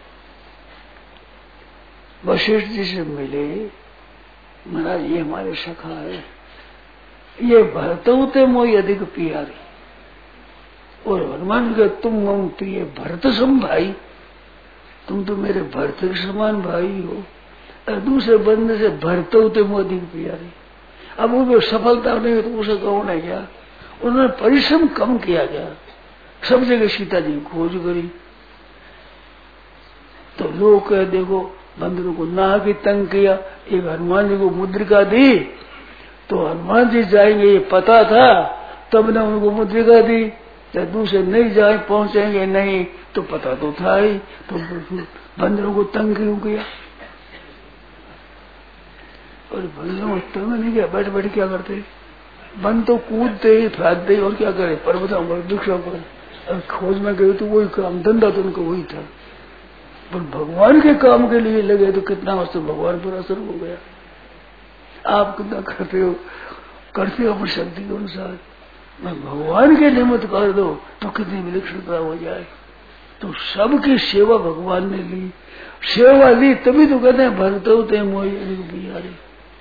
Speaker 2: वशिष्ठ जी से मिले, महाराज ये हमारे सखा है, ये भरतौते मोई अधिक प्यारी। और हनुमान जी तुम मम प्रिय भरत सम भाई, तुम तो मेरे भरत के समान भाई हो। और दूसरे बंदे से भरतौते मो अधिक प्यारी। अब वो सफलता नहीं हो तो उसे कौन है क्या, उन्होंने परिश्रम कम किया गया, सब जगह सीता जी खोज करी। तो लोग कह देखो बंदरों को ना भी तंग किया, एक हनुमान जी को मुद्रिका दी तो हनुमान जी जाएंगे ये पता था, तब ने उनको मुद्रिका दी। तो दूसरे नहीं जाए पहुंचेंगे नहीं तो पता तो था ही, तो बंदरों को तंग क्यों किया। और बंदरों को तंग नहीं किया, बैठ बैठ क्या करते, बंद तो कूदते ही फैलते ही, और क्या करे पर्वतों पर वृक्षों पर। खोज में गए तो वही काम धंधा तो उनको वही था, पर भगवान के काम के लिए लगे तो कितना वस्तु भगवान पर असर हो गया। आप कितना करते हो, करते हो अपनी शक्ति के अनुसार, मैं भगवान के निमित्त कर दो तो कितनी विलक्षणता हो जाए। तो सबकी सेवा भगवान ने ली, सेवा ली तभी तो कहते हैं भरत होते मोई बिहारी।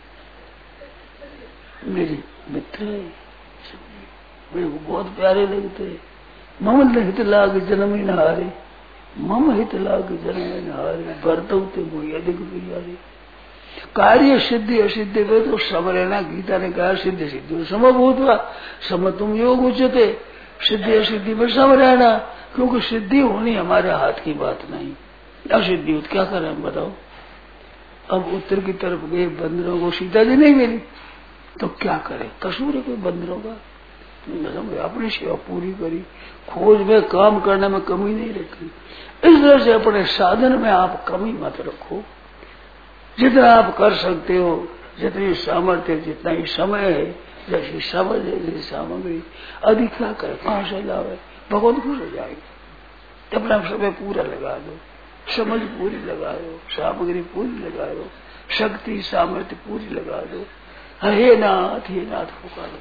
Speaker 2: मेरी मित्र है, मेरे को बहुत प्यारे लगते, मम हित लाग जन्म ही न हारे, मम हित लाग जन्म ही न हारे, भरत होते मोई अधिक बिहारी। कार्य सिद्धि असिद्धि में तो सम रहना, गीता ने कहा सिद्धि सिद्धि समभूत हुआ, सम तुम योग उच्चते, सिद्धि असिद्धि में सम रहना। क्योंकि सिद्धि होनी हमारे हाथ की बात नहीं, असिद्धि क्या करें हम बताओ। अब उत्तर की तरफ गए, बंदरों को सीता जी नहीं मिली तो क्या करे, कसूर है कोई बंदरों का। अपनी सेवा पूरी करी, खोज में काम करने में कमी नहीं रखी। इस तरह से अपने साधन में आप कमी मत रखो, जितना आप कर सकते हो, जितनी सामर्थ्य, जितना ही समय है, जैसी समझ है, जैसी सामग्री, अधिक क्या करे, कहां से लावे, भगवान खुश हो जाएगा। अपना समय पूरा लगा दो, समझ पूरी लगा दो, सामग्री पूरी लगा दो, शक्ति सामर्थ्य पूरी लगा दो, हे नाथ हे नाथ पुकारो।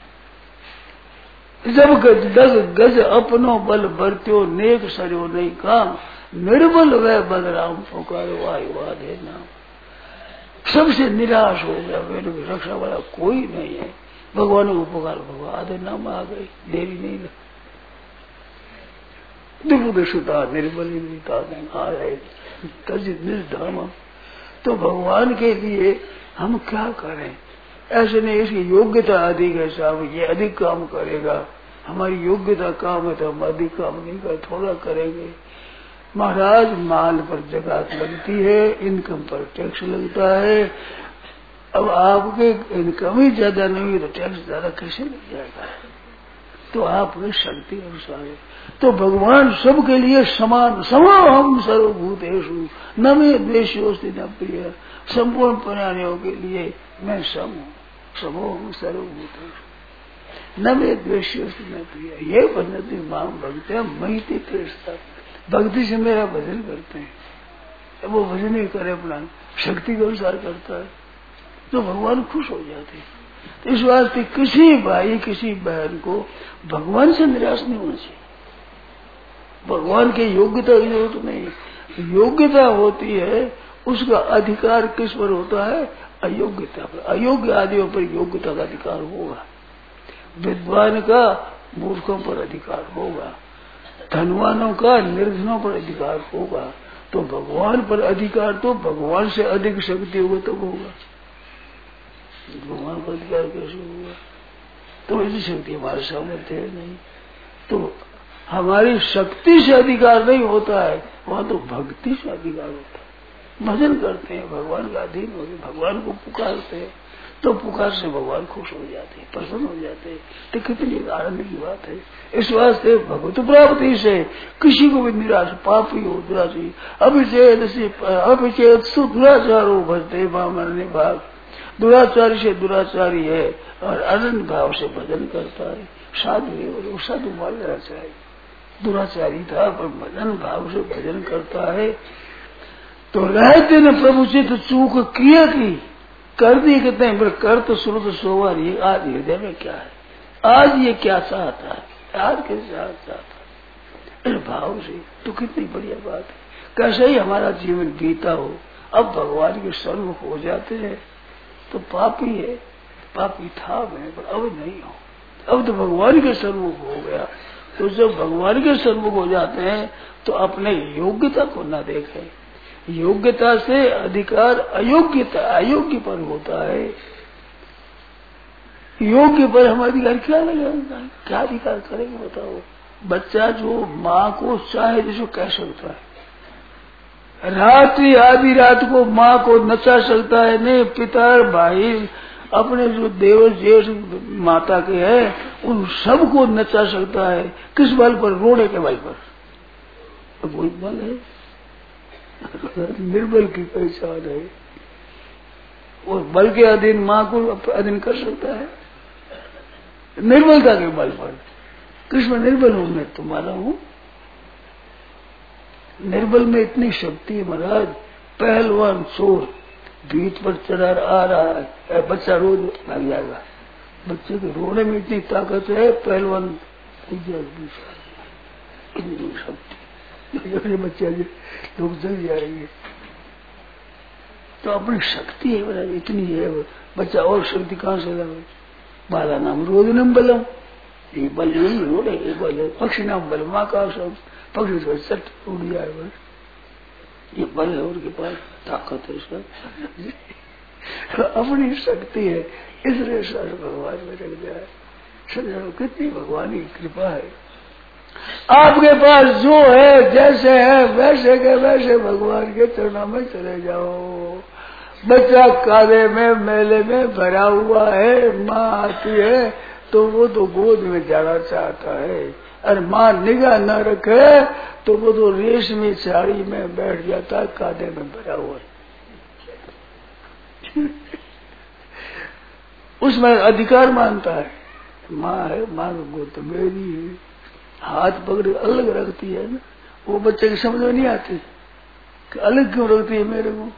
Speaker 2: जब गज दस गज अपनो बल बरत्यो, नेक सरो नहीं काम, निर्बल वह बलराम पुकारो, आयुवाद है नाम। सबसे निराश हो गया, मेरे की रक्षा वाला कोई नहीं है, भगवान को पुकार, भगवान आधे नाम आ गई, देरी नहीं लगी। दुर्गुदुषुता निर्बल निर्धाम। तो भगवान के लिए हम क्या करें, ऐसे नहीं इसकी योग्यता अधिक है साहब, ये अधिक काम करेगा, हमारी योग्यता काम है तो हम अधिक काम नहीं कर, थोड़ा करेंगे। महाराज माल पर जकात लगती है, इनकम पर टैक्स लगता है। अब आपके इनकम ही ज्यादा नहीं हुई तो टैक्स ज्यादा कैसे लग जाएगा। तो आपकी शक्ति अनुसार है। तो भगवान सबके लिए समान, समोहम सर्वभूतेषु न मे द्वेषोस्ति न प्रिय, संपूर्ण प्राणियों के लिए मैं सम हूँ, समोहम सर्वभूतेषु न मे द्वेषोस्ति न प्रिय। ये भजती माम भक्त महिति तेजता, भक्ति से मेरा भजन करते हैं। वो भजन ही करे अपना शक्ति के अनुसार करता है तो भगवान खुश हो जाते हैं। तो इस वास्ते किसी भाई किसी बहन को भगवान से निराश नहीं होना चाहिए। भगवान की योग्यता की जरूरत नहीं, योग्यता होती है उसका अधिकार किस पर होता है? अयोग्यता पर। अयोग्य आदियों पर योग्यता का अधिकार होगा, विद्वान का मूर्खों पर अधिकार होगा, धनवानों का निर्धनों पर अधिकार होगा। तो भगवान पर अधिकार तो भगवान से अधिक शक्ति होगा तब होगा, भगवान पर अधिकार कैसे होगा? तो ऐसी शक्ति हमारे सामर्थ्य है नहीं। तो हमारी शक्ति से अधिकार नहीं होता है, वहां तो भक्ति से अधिकार होता है। भजन करते हैं, भगवान का अधीन हो गए, भगवान को पुकारते हैं तो पुकार से भगवान खुश हो जाते हैं, प्रसन्न हो जाते हैं। तो कितनी आनंद की बात है। इस वास्ते भगवत प्राप्ति से किसी को भी निराश, पापी हो दुराची अभिचेत अभिचेत सुदुराचारो भजते मामरने भाग, दुराचारी से दुराचारी है और अनंत भाव से भजन करता है। साधु है वो साधु मान लेना चाहिए। दुराचारी था पर भजन भाव से भजन करता है तो रहते न प्रभु से तो चूक किया की कर दी। कहते हैं कर तो श्रुत सोवार, ये आज हृदय में क्या है, आज ये क्या चाहता है, आज कैसे चाहता है, इस भाव से तो कितनी बढ़िया बात है। कैसे ही हमारा जीवन बीता हो, अब भगवान के सन्मुख हो जाते हैं तो पापी है, पापी था मैं पर अब नहीं हो, अब तो भगवान के सन्मुख हो गया। तो जब भगवान के सन्मुख हो जाते हैं तो अपने योग्यता को न देखें, योग्यता से अधिकार अयोग्यता अयोग्य पर होता है। योग्य पर हम अधिकार क्या लगेगा, क्या अधिकार करेंगे बताओ? बच्चा जो माँ को चाहे जिसको कह सकता है, रात्रि आधी रात को माँ को नचा सकता है, नहीं पिता भाई अपने जो देव जेठ माता के हैं उन सबको नचा सकता है। किस बल पर? रोने के बल पर। तो कोई बल है? निर्बल की पहचान है। और बल के अधीन माँ को अधीन कर सकता है निर्बलता के बल पर। कृष्ण निर्बल हूं मैं तुम्हारा हूं, निर्बल में इतनी शक्ति है महाराज। पहलवान चोर भीत पर चढ़ा आ रहा है, बच्चा रोज भाग जाएगा। बच्चे के रोने में इतनी ताकत है, पहलवान इतनी शक्ति, बच्चे लोग जल जाएंगे। तो अपनी शक्ति है महाराज, इतनी है। बच्चा और शक्ति कहाँ से लावे? बाला नाम रोदनम बलम, ये बल नहीं रोड़े, ये बल है। पक्षी नाम बल माँ का सब पक्षी तो चट उड़ जाए बस, ये बल है उनके पास, ताकत है सब। अपनी शक्ति है, इसलिए सर भगवान में रख जाए। समझो कितनी भगवान की कृपा है। आपके पास जो है जैसे है वैसे के वैसे भगवान के चरणों में चले जाओ। बच्चा काले में मेले में भरा हुआ है, माँ आती है तो वो तो गोद में जाना चाहता है, और माँ निगाह न रखे तो वो तो रेशमी साड़ी में बैठ जाता है, काले में भरा हुआ है। उसमें अधिकार मानता है, माँ है, माँ का गोद तो मेरी है। हाथ पकड़ अलग रखती है ना, वो बच्चे की समझ में नहीं आती कि अलग क्यों रखती है मेरे को।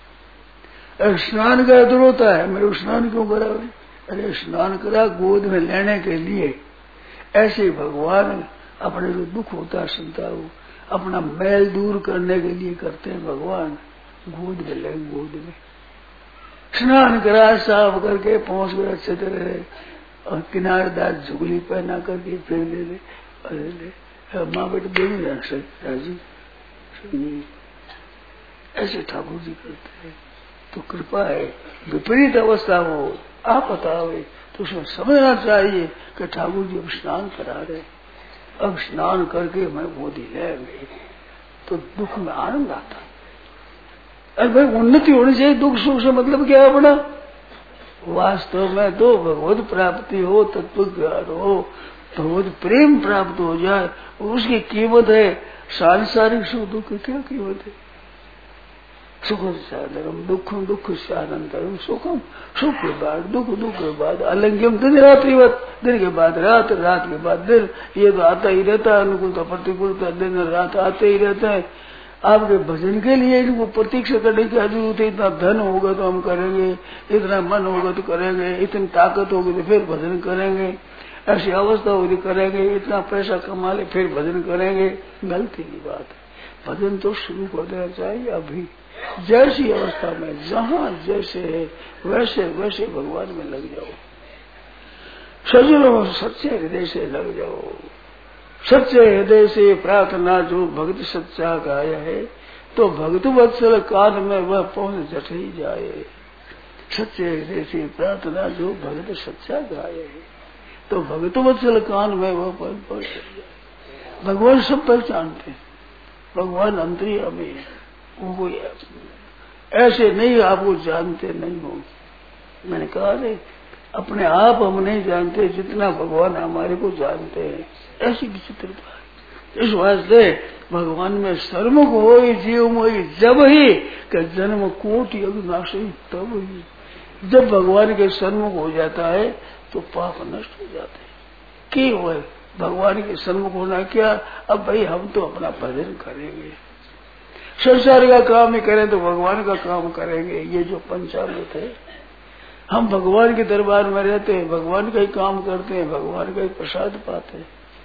Speaker 2: स्नान करा तो रोता है, मेरे को स्नान क्यों करा? अरे स्नान करा गोद में लेने के लिए। ऐसे भगवान अपने जो दुख होता है संता को अपना मैल दूर करने के लिए करते हैं। भगवान गोद में ले, गोद में स्नान करा, साफ करके पहुंच गए अच्छे तरह और किनारेदार झुगली पहना करके फिर ले ले। अरे ले माँ बेटे दोनों जान सकते राजी। ऐसे ठाकुर जी करते हैं तो कृपा है। विपरीत अवस्था हो आपदा आवे तो उसमें समझना चाहिए कि ठाकुर जी अब स्नान करा रहे, अब स्नान करके मैं गोदी ले गई तो दुख में आनंद आता। अरे भाई उन्नति होनी चाहिए, दुख सुख से मतलब क्या है अपना? वास्तव में तो भगवत प्राप्ति हो, तत्व ज्ञान हो, भगवत प्रेम प्राप्त हो जाए, उसकी कीमत है सांसारिक सुख दुख की क्या कीमत है। सुख साधनम दुखम दुख से अनंतरम सुखम, सुख के बाद दुख, दुख के बाद अलंघ्यम, दिन रात्रिवत, दिन के बाद रात, रात के बाद दिन, ये तो आता ही रहता है, अनुकूलता प्रतिकूलता दिन रात आते ही रहता है। आपके भजन के लिए इनको प्रतीक्षा करने की जरूरत है। इतना धन होगा तो हम करेंगे, इतना मन होगा तो करेंगे, इतनी ताकत होगी तो फिर भजन करेंगे, ऐसी अवस्था होगी करेंगे, इतना पैसा कमा ले फिर भजन करेंगे। गलती की बात है। भजन तो शुरू कर देना चाहिए अभी, जैसी अवस्था में जहाँ जैसे है वैसे वैसे भगवान में लग जाओ, सजनो सच्चे हृदय से लग जाओ। सच्चे हृदय से प्रार्थना जो भक्त सच्चा गाया है, तो भक्त वत्सल कान में वह पहुंच जट ही जाए। सच्चे हृदय से प्रार्थना जो भक्त सच्चा गाया है, तो भक्त वत्सल कान में वह पहुंच जाए। भगवान सब पहचानते हैं, भगवान अंतर्यामी है, वो ऐसे नहीं आपको जानते नहीं हो। मैंने कहा नहीं, अपने आप हम नहीं जानते जितना भगवान हमारे को जानते हैं, ऐसी विचित्रता। इस वास्ते भगवान में सर्वमुख हो जीव मोही जब ही कि जन्म कोटि अविनाशी तब ही। जब भगवान के सन्मुख हो जाता है तो पाप नष्ट हो जाते हैं। कि वह भगवान के सन्मुख होना क्या, अब भाई हम तो अपना भजन करेंगे, संसार का काम ही करें तो भगवान का काम करेंगे। ये जो पंचामृत है, हम भगवान के दरबार में रहते हैं, भगवान का ही काम करते हैं, भगवान का ही प्रसाद पाते हैं।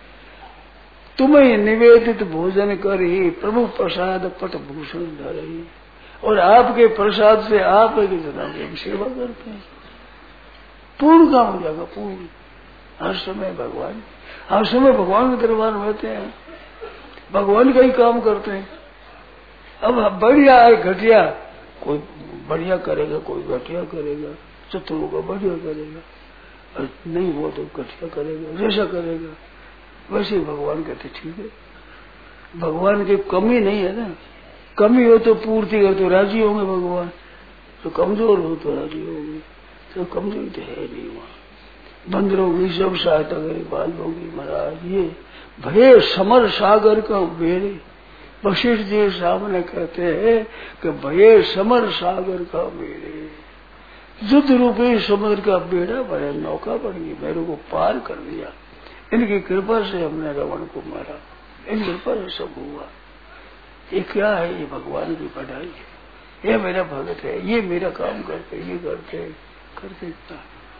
Speaker 2: तुम्हें निवेदित भोजन कर ही प्रभु प्रसाद पट भूषण धरही, और आपके प्रसाद से आप एक जनाब की सेवा करते हैं। पूर्ण काम हो जाएगा, पूर्ण। हर समय भगवान, हर समय भगवान के दरबार में रहते हैं, भगवान का ही काम करते हैं। अब बढ़िया है घटिया, कोई बढ़िया करेगा, कोई घटिया करेगा, शत्रु को बढ़िया करेगा, और नहीं वो तो घटिया करेगा, जैसा करेगा वैसे भगवान कहते ठीक है। भगवान की कमी नहीं है ना, कमी हो तो पूर्ति कर तो राजी होंगे भगवान, तो कमजोर हो तो राजी होंगे, तो कमजोरी तो है नहीं वहाँ। बंदरों की सब सहायता करे बाल होगी महाराज। ये भय समर सागर का बेड़े, वशिष्ठ जी सामने कहते हैं कि भय समर सागर का बेड़े, युद्ध रूपी समुद्र का बेड़ा बड़ा नौका बन गई, मेरे को पार कर दिया। इनकी कृपा से हमने रावण को मारा, इन कृपा से सब हुआ। ये क्या है, ये भगवान की पढ़ाई है, ये मेरा भगत है, ये मेरा काम करते, ये करते करते क्या।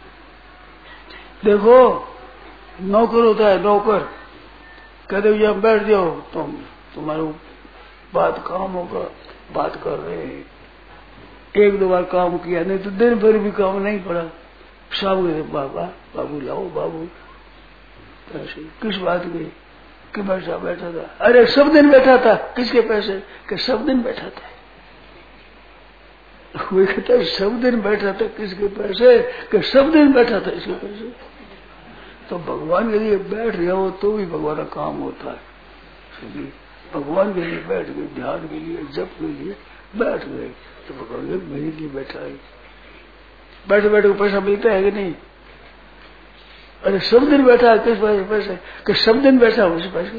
Speaker 2: देखो नौकर होता है, नौकर कहते यहाँ बैठ जाओ, तुम तुम्हारा बात काम होगा, बात कर रहे हैं, एक दो बार काम किया नहीं तो दिन भर भी काम नहीं पड़ा, शाम को बाबा बाबू लाओ बाबू, पैसे किस बात की कि बैठा बैठा था, अरे सब दिन बैठा था, किसके पैसे कि सब दिन बैठा था। वो कहता है सब दिन बैठा था, किसके पैसे कि सब दिन बैठा था, इसके पैसे। तो भगवान के लिए बैठ जाओ तो भी भगवान का काम होता है। भगवान के लिए बैठ गए, ध्यान के लिए जप के लिए बैठ गए, तो भगवान के मेरे लिए बैठा है। बैठे बैठे को पैसा मिलता है कि नहीं, अरे सब दिन बैठा है, किस पैसे पैसे कि सब दिन बैठा उस पैसे।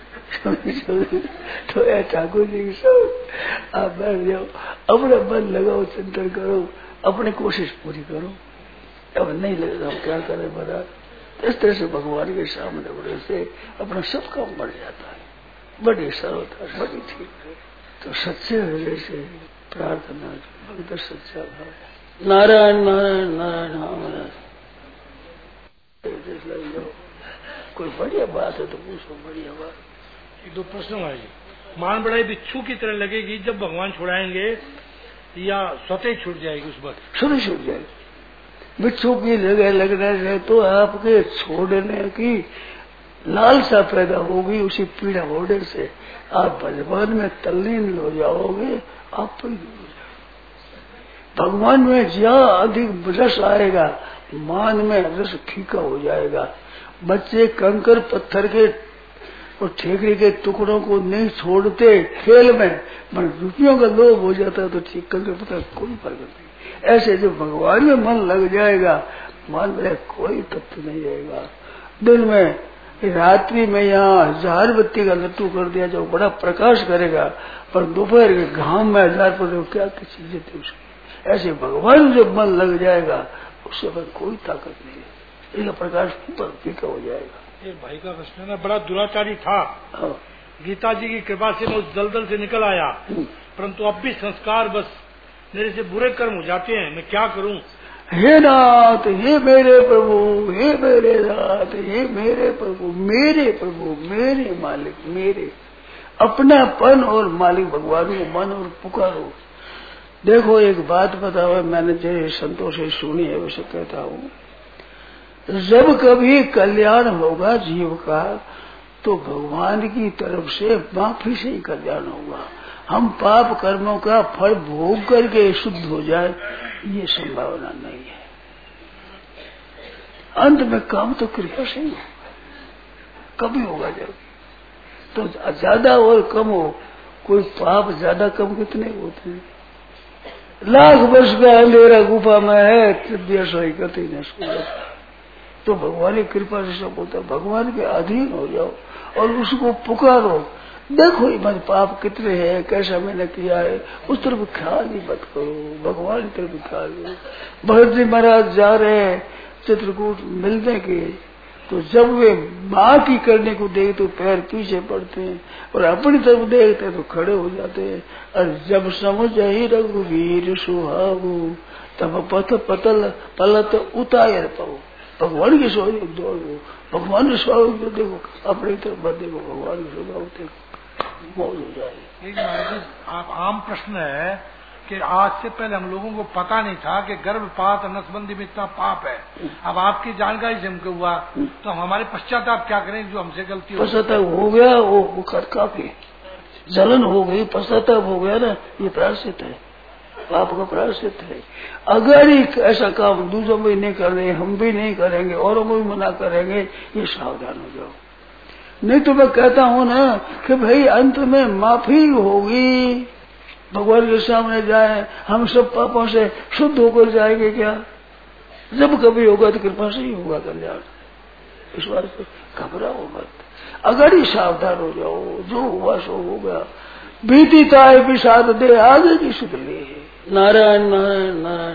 Speaker 2: तो ऐ ठाकुर जी सब आप बैठ जाओ, अपना मन लगाओ, चिंतन करो, अपनी कोशिश पूरी करो। अब नहीं लगेगा हम क्या करें महाराज। इस तरह से भगवान के सामने बड़े से अपना सब काम बढ़ जाता है, बड़ी सरलता, बड़ी ठीक है। तो सच्चे हृदय से प्रार्थना, भक्त सच्चा भाव, नारायण नारायण नारायण। हाँ महाराज कोई बढ़िया बात है तो पूछो, बढ़िया बात।
Speaker 3: एक दो प्रश्न है जी। मान बढ़ाई बिच्छू की तरह लगेगी जब भगवान छुड़ाएंगे, या स्वतः छूट जाएगी उस वक्त?
Speaker 2: स्वतः छूट जाएगी। बिच्छू की जगह लगने से तो आपके छोड़ने की लालसा पैदा होगी, उसी पीड़ा होने से आप भगवान में तल्लीन हो जाओगे, आप तो भगवान में जहाँ अधिक रस आएगा, मान में रस फीका हो जाएगा। बच्चे कंकर पत्थर के और ठेकरे के टुकड़ों को नहीं छोड़ते खेल में, मन रुपयों का लोभ हो जाता है तो ठीक कंकर पत्थर कोई फर्क नहीं। ऐसे जो भगवान में मन लग जाएगा, मान में कोई तत्व नहीं रहेगा। दिल में कि रात्रि में यहाँ हजार बत्ती का लट्टू कर दिया जो बड़ा प्रकाश करेगा, पर दोपहर के घाम में हजार पर क्या चीज देती उसकी। ऐसे भगवान जब मन लग जाएगा उससे पर कोई ताकत नहीं है, इसका प्रकाश पर फीका हो जाएगा।
Speaker 3: एक भाई का प्रश्न है ना, बड़ा दुराचारी था,
Speaker 2: हाँ।
Speaker 3: गीता जी की कृपा से मैं उस दलदल से निकल आया, परंतु अब भी संस्कार बस मेरे से बुरे कर्म हो जाते हैं, मैं क्या करूं?
Speaker 2: हे नाथ, हे मेरे प्रभु, हे मेरे नाथ, हे मेरे प्रभु, मेरे प्रभु, मेरे मालिक, मेरे अपनापन और मालिक भगवान को मन और पुकारो। देखो एक बात बताओ, मैंने जो संतों से सुनी है वैसे कहता हूँ, जब कभी कल्याण होगा जीव का तो भगवान की तरफ से माफी से ही कल्याण होगा। हम पाप कर्मों का फल भोग करके शुद्ध हो जाए ये संभावना नहीं है। अंत में काम तो कृपा से ही होगा, कभी होगा जब तो ज्यादा और कम हो, कोई पाप ज्यादा कम कितने होते हैं। लाख वर्ष का अंधेरा गुफा में है, तृतीय सोई कति न सो, तो भगवान की कृपा से सब होता है। भगवान के अधीन हो जाओ और उसको पुकारो। देखो मेरे पाप कितने हैं, कैसा मैंने किया है, उस तरफ ख्याल ही मत करो, भगवान की तरफ ख्याल करो। भरत जी महाराज जा रहे हैं चित्रकूट मिलने के, तो जब वे माँ की करने को देखते तो पैर पीछे पड़ते हैं और अपनी तरफ देखते तो खड़े हो जाते हैं। और जब समझ ही रघुवीर सुहावू तब पथ पतल पलत उतायर पाओ। भगवान की सोच दौड़ो, भगवान की सोच देखो, अपनी तरफ मत देखो, भगवान की सोच देखो, मौज हो जाएगी।
Speaker 3: एक महाराज आप आम प्रश्न है कि आज से पहले हम लोगों को पता नहीं था कि गर्भपात नसबंदी में इतना पाप है। अब आपकी जानकारी से हमको हुआ, तो हम हमारे पश्चाताप क्या करें जो हमसे गलती हो?
Speaker 2: पश्चाताप हो गया, वो काफी जलन हो गई, पश्चाताप हो गया ना, ये प्रायश्चित है, पाप का प्रायश्चित है। अगर ही ऐसा काम दूसरों में नहीं कर रहे, हम भी नहीं करेंगे, औरों को भी मना करेंगे, ये सावधान हो जाओ। नहीं तो मैं कहता हूँ ना कि भाई अंत में माफी होगी, भगवान के सामने जाए, हम सब पापों से शुद्ध होकर जाएंगे क्या? जब कभी होगा तो कृपा से ही होगा कल्याण। इस बात से घबराओ मत, अगर ही सावधान हो जाओ, जो हुआ सो होगा। बीती ताय विषाद दे आगे की सुध ले। नारायण नारायण नारायण।